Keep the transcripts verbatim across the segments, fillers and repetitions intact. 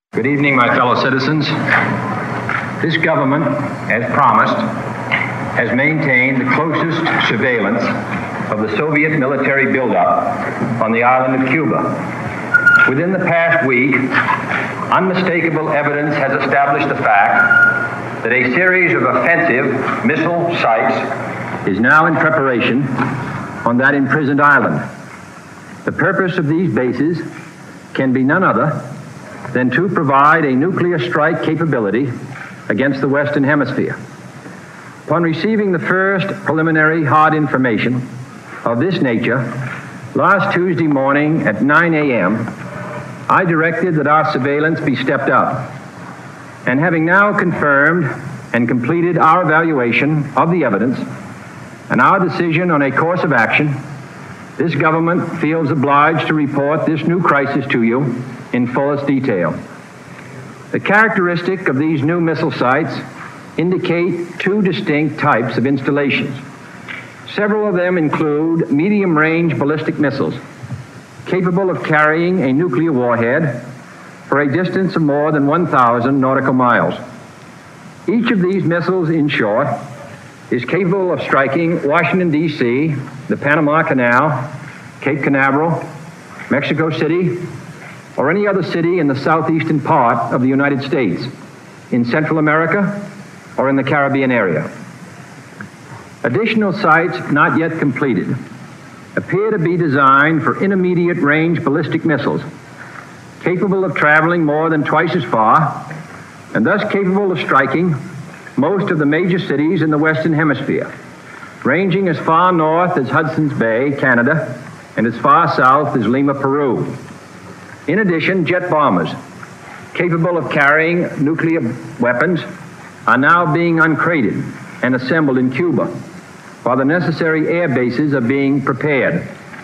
Good evening, my fellow citizens. This government, as promised, has maintained the closest surveillance of the Soviet military buildup on the island of Cuba. Within the past week, unmistakable evidence has established the fact that a series of offensive missile sites is now in preparation on that imprisoned island. The purpose of these bases can be none other than to provide a nuclear strike capability against the Western Hemisphere. Upon receiving the first preliminary hard information of this nature, last Tuesday morning at nine a.m., I directed that our surveillance be stepped up. And having now confirmed and completed our evaluation of the evidence and our decision on a course of action, this government feels obliged to report this new crisis to you in fullest detail. The characteristic of these new missile sites indicate two distinct types of installations. Several of them include medium-range ballistic missiles capable of carrying a nuclear warhead for a distance of more than one thousand nautical miles. Each of these missiles, in short, is capable of striking Washington, D C, the Panama Canal, Cape Canaveral, Mexico City, or any other city in the southeastern part of the United States, in Central America, or in the Caribbean area. Additional sites not yet completed appear to be designed for intermediate range ballistic missiles, capable of traveling more than twice as far, and thus capable of striking most of the major cities in the Western Hemisphere, ranging as far north as Hudson's Bay, Canada, and as far south as Lima, Peru. In addition, jet bombers capable of carrying nuclear weapons are now being uncrated and assembled in Cuba, while the necessary air bases are being prepared.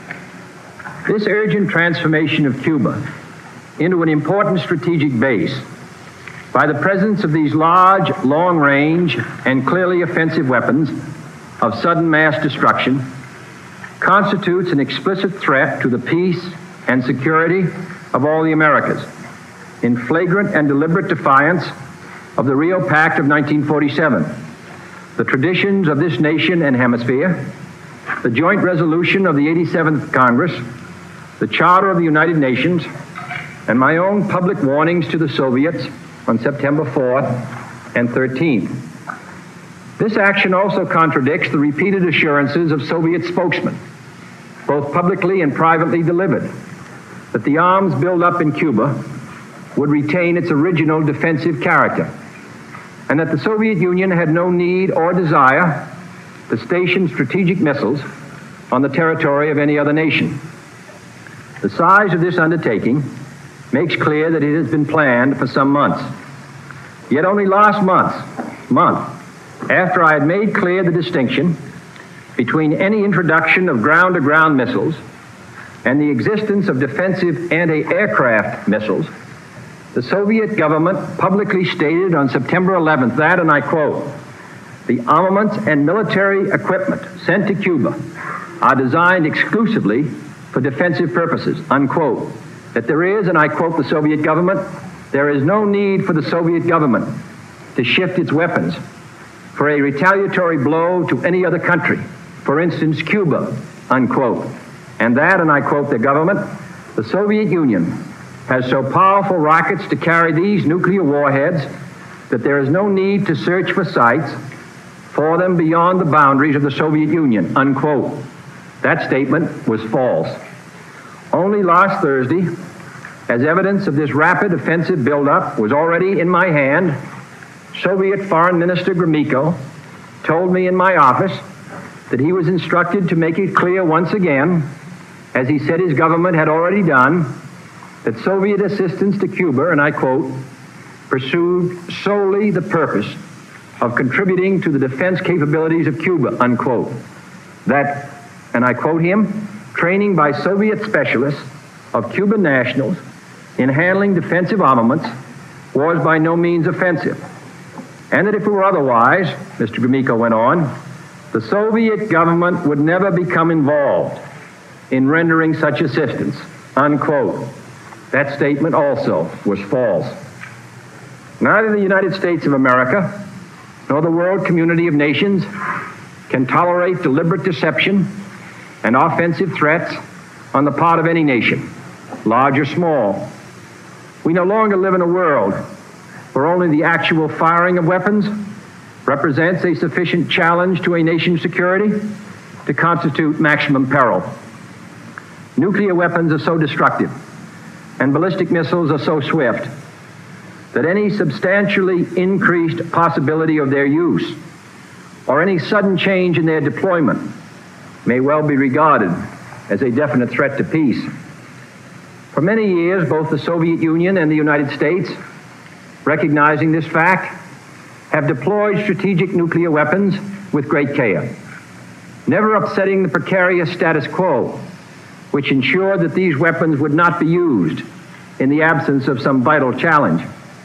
This urgent transformation of Cuba into an important strategic base by the presence of these large, long-range, and clearly offensive weapons of sudden mass destruction constitutes an explicit threat to the peace and security of all the Americas, in flagrant and deliberate defiance of the Rio Pact of nineteen forty-seven, the traditions of this nation and hemisphere, the joint resolution of the eighty-seventh Congress, the Charter of the United Nations, and my own public warnings to the Soviets on September fourth and thirteenth. This action also contradicts the repeated assurances of Soviet spokesmen, both publicly and privately delivered, that the arms buildup in Cuba would retain its original defensive character, and that the Soviet Union had no need or desire to station strategic missiles on the territory of any other nation. The size of this undertaking makes clear that it has been planned for some months. Yet only last month, month, after I had made clear the distinction between any introduction of ground-to-ground missiles and the existence of defensive anti-aircraft missiles, the Soviet government publicly stated on September eleventh that, and I quote, "The armaments and military equipment sent to Cuba are designed exclusively for defensive purposes," unquote. That there is, and I quote the Soviet government, "there is no need for the Soviet government to shift its weapons for a retaliatory blow to any other country, for instance, Cuba," unquote. And that, and I quote the government, "the Soviet Union has so powerful rockets to carry these nuclear warheads that there is no need to search for sites for them beyond the boundaries of the Soviet Union," unquote. That statement was false. Only last Thursday, as evidence of this rapid offensive buildup was already in my hand, Soviet Foreign Minister Gromyko told me in my office that he was instructed to make it clear once again, as he said his government had already done, that Soviet assistance to Cuba, and I quote, "pursued solely the purpose of contributing to the defense capabilities of Cuba," unquote. That, and I quote him, "training by Soviet specialists of Cuban nationals in handling defensive armaments was by no means offensive. And that if it were otherwise," Mister Gromyko went on, "the Soviet government would never become involved in rendering such assistance," unquote. That statement also was false. Neither the United States of America nor the world community of nations can tolerate deliberate deception and offensive threats on the part of any nation, large or small. We no longer live in a world where only the actual firing of weapons represents a sufficient challenge to a nation's security to constitute maximum peril. Nuclear weapons are so destructive and ballistic missiles are so swift that any substantially increased possibility of their use or any sudden change in their deployment may well be regarded as a definite threat to peace. For many years, both the Soviet Union and the United States, recognizing this fact, have deployed strategic nuclear weapons with great care, never upsetting the precarious status quo, which ensured that these weapons would not be used in the absence of some vital challenge.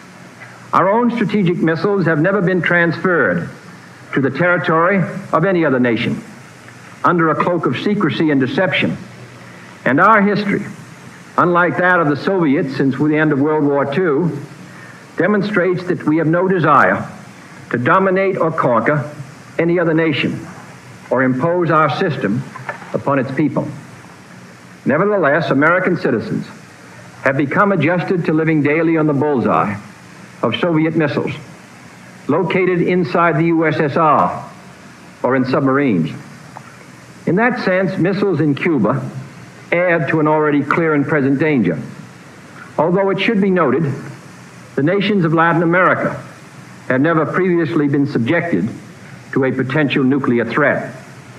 Our own strategic missiles have never been transferred to the territory of any other nation under a cloak of secrecy and deception. And our history, unlike that of the Soviets since the end of World War Two, demonstrates that we have no desire to dominate or conquer any other nation or impose our system upon its people. Nevertheless, American citizens have become adjusted to living daily on the bullseye of Soviet missiles located inside the U S S R or in submarines. In that sense, missiles in Cuba add to an already clear and present danger. Although it should be noted, the nations of Latin America had never previously been subjected to a potential nuclear threat.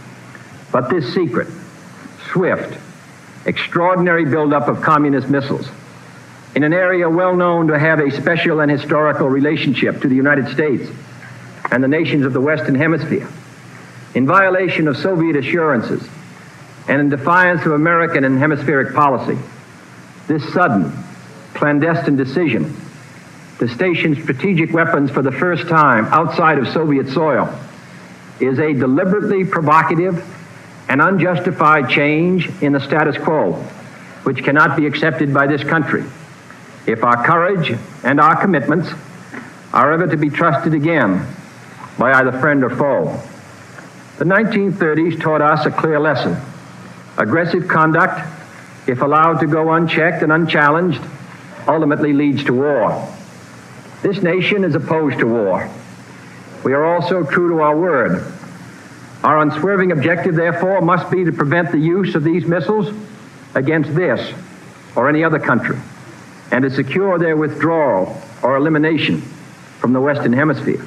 But this secret, swift, extraordinary buildup of communist missiles in an area well known to have a special and historical relationship to the United States and the nations of the Western Hemisphere, in violation of Soviet assurances and in defiance of American and hemispheric policy, this sudden, clandestine decision to station strategic weapons for the first time outside of Soviet soil is a deliberately provocative and unjustified change in the status quo, which cannot be accepted by this country if our courage and our commitments are ever to be trusted again by either friend or foe. The nineteen thirties taught us a clear lesson. Aggressive conduct, if allowed to go unchecked and unchallenged, ultimately leads to war. This nation is opposed to war. We are also true to our word. Our unswerving objective, therefore, must be to prevent the use of these missiles against this or any other country, and to secure their withdrawal or elimination from the Western Hemisphere.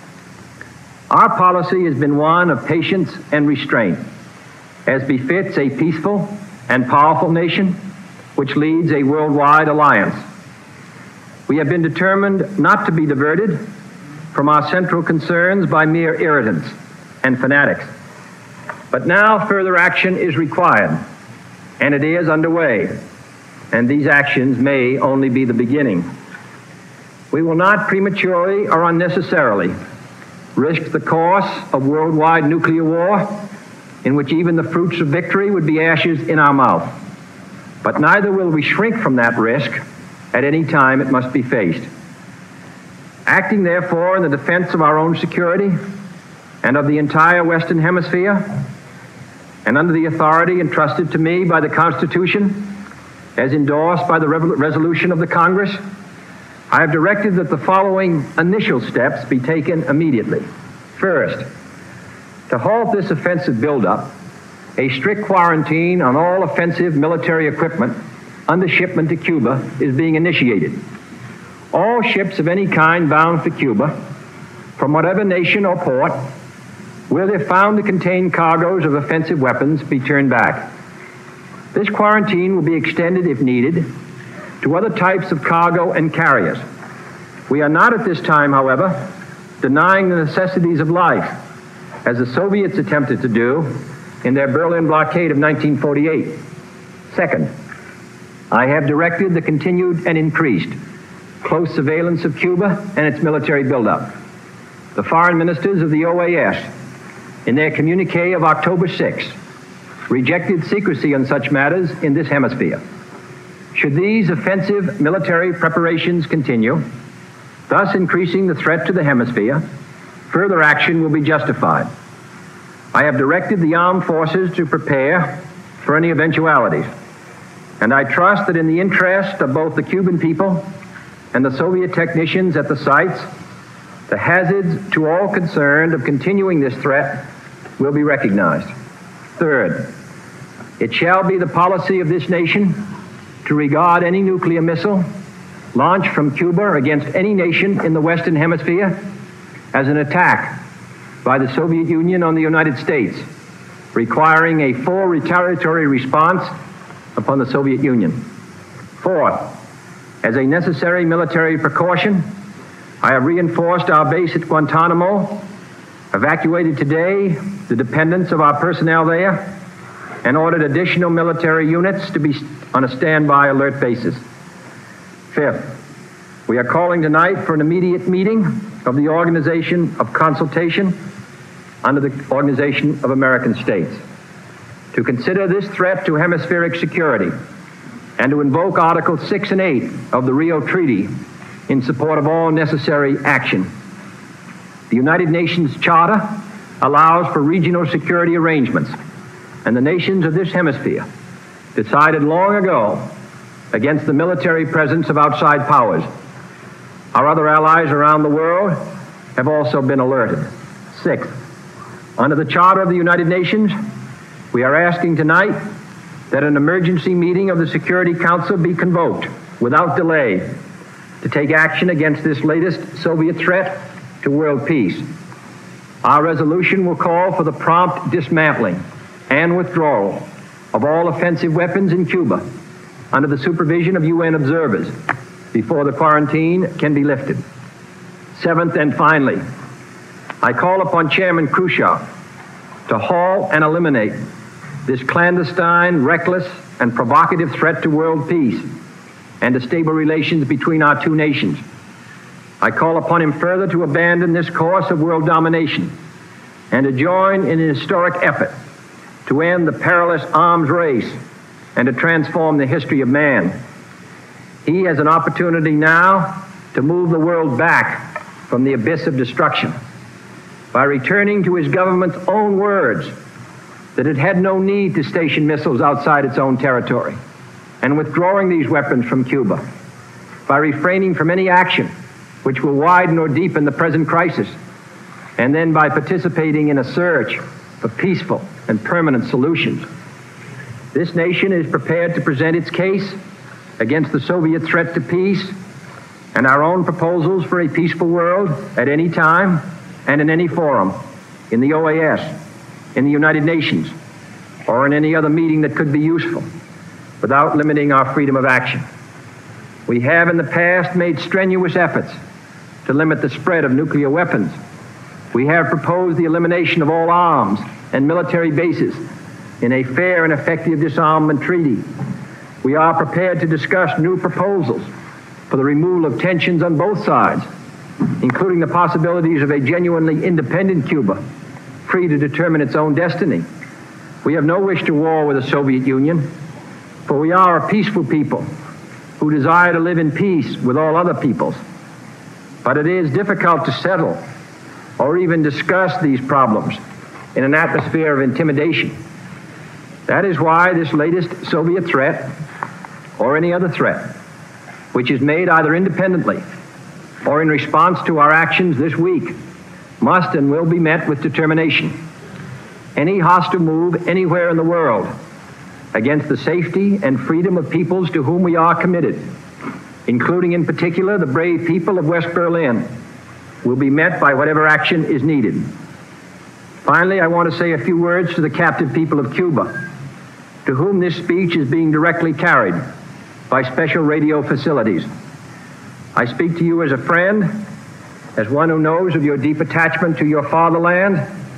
Our policy has been one of patience and restraint, as befits a peaceful and powerful nation which leads a worldwide alliance. We have been determined not to be diverted from our central concerns by mere irritants and fanatics. But now further action is required, and it is underway, and these actions may only be the beginning. We will not prematurely or unnecessarily risk the course of worldwide nuclear war, in which even the fruits of victory would be ashes in our mouth. But neither will we shrink from that risk at any time it must be faced. Acting, therefore, in the defense of our own security and of the entire Western Hemisphere, and under the authority entrusted to me by the Constitution, as endorsed by the resolution of the Congress, I have directed that the following initial steps be taken immediately. First, to halt this offensive buildup, a strict quarantine on all offensive military equipment under shipment to Cuba is being initiated. All ships of any kind bound for Cuba, from whatever nation or port, will, if found to contain cargoes of offensive weapons, be turned back. This quarantine will be extended, if needed, to other types of cargo and carriers. We are not at this time, however, denying the necessities of life, as the Soviets attempted to do in their Berlin blockade of nineteen forty-eight. Second, I have directed the continued and increased close surveillance of Cuba and its military buildup. The foreign ministers of the O A S, in their communique of October sixth, rejected secrecy on such matters in this hemisphere. Should these offensive military preparations continue, thus increasing the threat to the hemisphere, further action will be justified. I have directed the armed forces to prepare for any eventualities, and I trust that in the interest of both the Cuban people and the Soviet technicians at the sites, the hazards to all concerned of continuing this threat will be recognized. Third, it shall be the policy of this nation to regard any nuclear missile launched from Cuba against any nation in the Western Hemisphere as an attack by the Soviet Union on the United States, requiring a full retaliatory response upon the Soviet Union. Fourth, as a necessary military precaution, I have reinforced our base at Guantanamo, evacuated today the dependents of our personnel there, and ordered additional military units to be on a standby alert basis. Fifth, we are calling tonight for an immediate meeting of the Organization of Consultation under the Organization of American States to consider this threat to hemispheric security and to invoke Articles six and eight of the Rio Treaty in support of all necessary action. The United Nations Charter allows for regional security arrangements, and the nations of this hemisphere decided long ago against the military presence of outside powers. Our other allies around the world have also been alerted. Sixth, under the Charter of the United Nations, we are asking tonight that an emergency meeting of the Security Council be convoked without delay to take action against this latest Soviet threat to world peace. Our resolution will call for the prompt dismantling and withdrawal of all offensive weapons in Cuba under the supervision of U N observers before the quarantine can be lifted. Seventh and finally, I call upon Chairman Khrushchev to halt and eliminate this clandestine, reckless, and provocative threat to world peace and to stable relations between our two nations. I call upon him further to abandon this course of world domination and to join in an historic effort to end the perilous arms race and to transform the history of man. He has an opportunity now to move the world back from the abyss of destruction by returning to his government's own words that it had no need to station missiles outside its own territory, and withdrawing these weapons from Cuba, by refraining from any action which will widen or deepen the present crisis, and then by participating in a search for peaceful and permanent solutions. This nation is prepared to present its case against the Soviet threat to peace and our own proposals for a peaceful world at any time and in any forum, in the O A S, in the United Nations, or in any other meeting that could be useful, without limiting our freedom of action. We have in the past made strenuous efforts to limit the spread of nuclear weapons. We have proposed the elimination of all arms and military bases in a fair and effective disarmament treaty. We are prepared to discuss new proposals for the removal of tensions on both sides, including the possibilities of a genuinely independent Cuba, free to determine its own destiny. We have no wish to war with the Soviet Union, for we are a peaceful people who desire to live in peace with all other peoples. But it is difficult to settle or even discuss these problems in an atmosphere of intimidation. That is why this latest Soviet threat, or any other threat, which is made either independently or in response to our actions this week, must and will be met with determination. Any hostile move anywhere in the world against the safety and freedom of peoples to whom we are committed, including in particular the brave people of West Berlin, will be met by whatever action is needed. Finally, I want to say a few words to the captive people of Cuba, to whom this speech is being directly carried by special radio facilities. I speak to you as a friend, as one who knows of your deep attachment to your fatherland,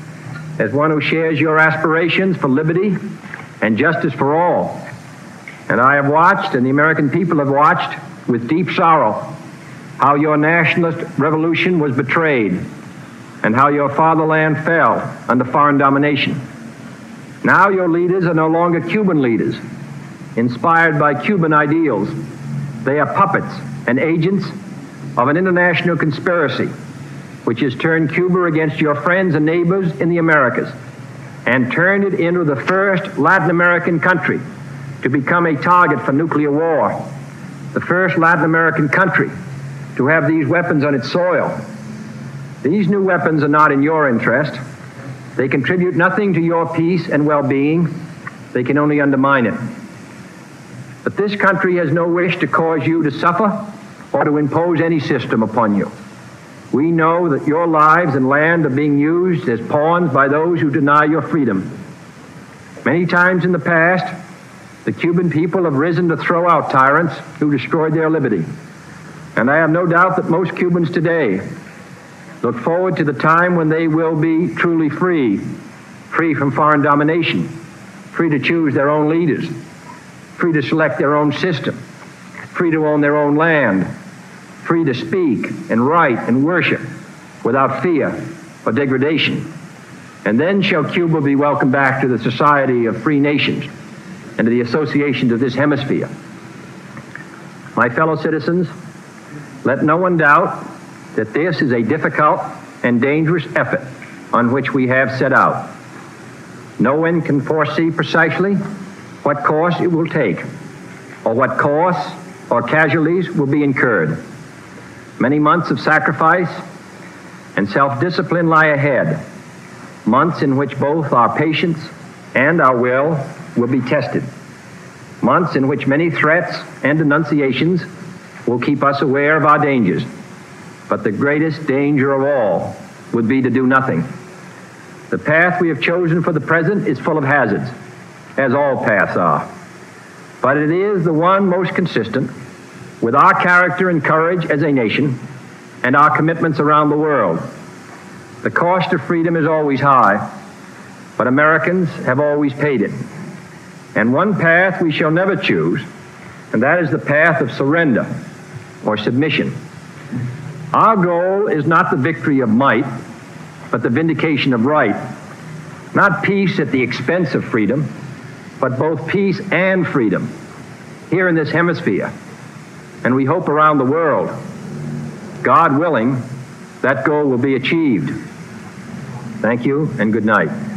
as one who shares your aspirations for liberty and justice for all. And I have watched, and the American people have watched, with deep sorrow, how your nationalist revolution was betrayed and how your fatherland fell under foreign domination. Now your leaders are no longer Cuban leaders, inspired by Cuban ideals. They are puppets and agents of an international conspiracy which has turned Cuba against your friends and neighbors in the Americas and turned it into the first Latin American country to become a target for nuclear war, the first Latin American country to have these weapons on its soil. These new weapons are not in your interest. They contribute nothing to your peace and well-being. They can only undermine it. But this country has no wish to cause you to suffer or to impose any system upon you. We know that your lives and land are being used as pawns by those who deny your freedom. Many times in the past, the Cuban people have risen to throw out tyrants who destroyed their liberty. And I have no doubt that most Cubans today look forward to the time when they will be truly free, free from foreign domination, free to choose their own leaders, free to select their own system, free to own their own land, free to speak and write and worship without fear or degradation. And then shall Cuba be welcomed back to the Society of Free Nations and to the associations of this hemisphere. My fellow citizens, let no one doubt that this is a difficult and dangerous effort on which we have set out. No one can foresee precisely what course it will take, or what costs or casualties will be incurred. Many months of sacrifice and self-discipline lie ahead, months in which both our patience and our will will be tested, months in which many threats and denunciations will keep us aware of our dangers. But the greatest danger of all would be to do nothing. The path we have chosen for the present is full of hazards, as all paths are. But it is the one most consistent with our character and courage as a nation and our commitments around the world. The cost of freedom is always high, but Americans have always paid it. And one path we shall never choose, and that is the path of surrender or submission. Our goal is not the victory of might, but the vindication of right. Not peace at the expense of freedom, but both peace and freedom here in this hemisphere, and we hope around the world. God willing, that goal will be achieved. Thank you and good night.